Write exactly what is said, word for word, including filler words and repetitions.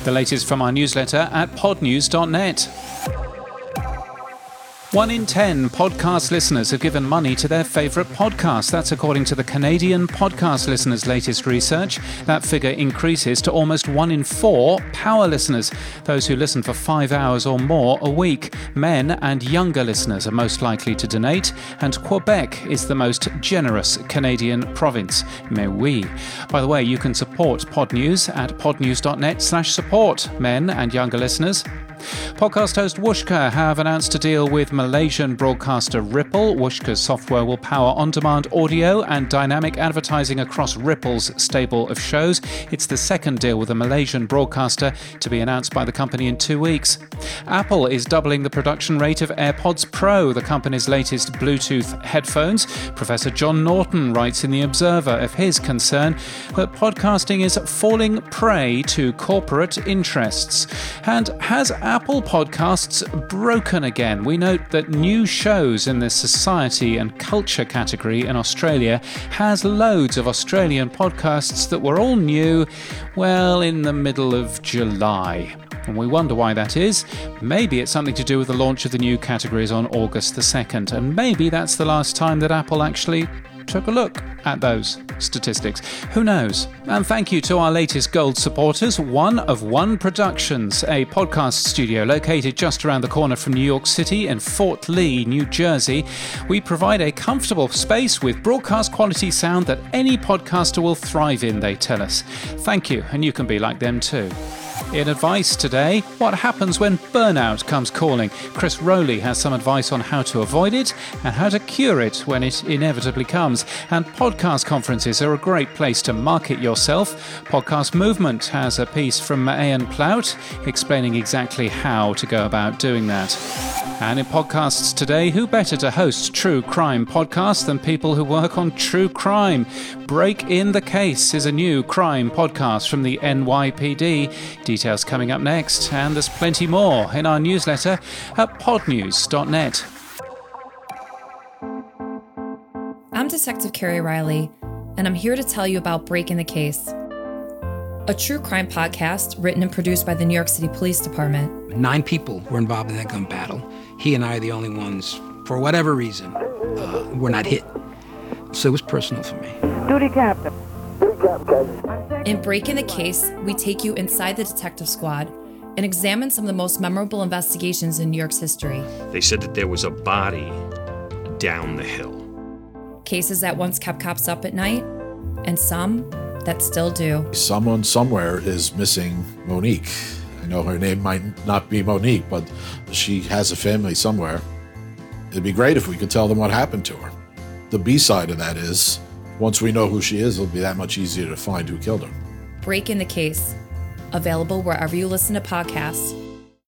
The latest from our newsletter at podnews dot net. One in ten podcast listeners have given money to their favourite podcast. That's according to the Canadian Podcast Listeners' latest research. That figure increases to almost one in four power listeners, those who listen for five hours or more a week. Men and younger listeners are most likely to donate, and Quebec is the most generous Canadian province. Mais oui. By the way, you can support Podnews at podnews dot net slash support, men and younger listeners. Podcast host Whooshkaa have announced a deal with Malaysian broadcaster Ripple. Whooshkaa's software will power on-demand audio and dynamic advertising across Ripple's stable of shows. It's the second deal with a Malaysian broadcaster to be announced by the company in two weeks. Apple is doubling the production rate of AirPods Pro, the company's latest Bluetooth headphones. Professor John Norton writes in The Observer of his concern that podcasting is falling prey to corporate interests. And has Apple Podcasts broken again? We note that new shows in the society and culture category in Australia has loads of Australian podcasts that were all new, well, in the middle of July. And we wonder why that is. Maybe it's something to do with the launch of the new categories on August the second, and maybe that's the last time that Apple actually took a look at those statistics. Who knows? And thank you to our latest gold supporters, One of One Productions, a podcast studio located just around the corner from New York City in Fort Lee, New Jersey. We provide a comfortable space with broadcast quality sound that any podcaster will thrive in, they tell us. Thank you, and you can be like them too. In advice today, what happens when burnout comes calling? Chris Rowley has some advice on how to avoid it and how to cure it when it inevitably comes. And podcast conferences are a great place to market yourself. Podcast Movement has a piece from Maayan Plout explaining exactly how to go about doing that. And in podcasts today, who better to host true crime podcasts than people who work on true crime? Break in the Case is a new crime podcast from the N Y P D. Details coming up next, and there's plenty more in our newsletter at podnews dot net. I'm Detective Carrie Riley, and I'm here to tell you about Break in the Case, a true crime podcast written and produced by the New York City Police Department. Nine people were involved in that gun battle. He and I are the only ones, for whatever reason, uh, were not hit. So it was personal for me. Duty captain. Duty captain. In Break in the Case, we take you inside the detective squad and examine some of the most memorable investigations in New York's history. They said that there was a body down the hill. Cases that once kept cops up at night, and some that still do. Someone somewhere is missing Monique. I know her name might not be Monique, but she has a family somewhere. It'd be great if we could tell them what happened to her. The B-side of that is, once we know who she is, it'll be that much easier to find who killed her. Break in the Case, available wherever you listen to podcasts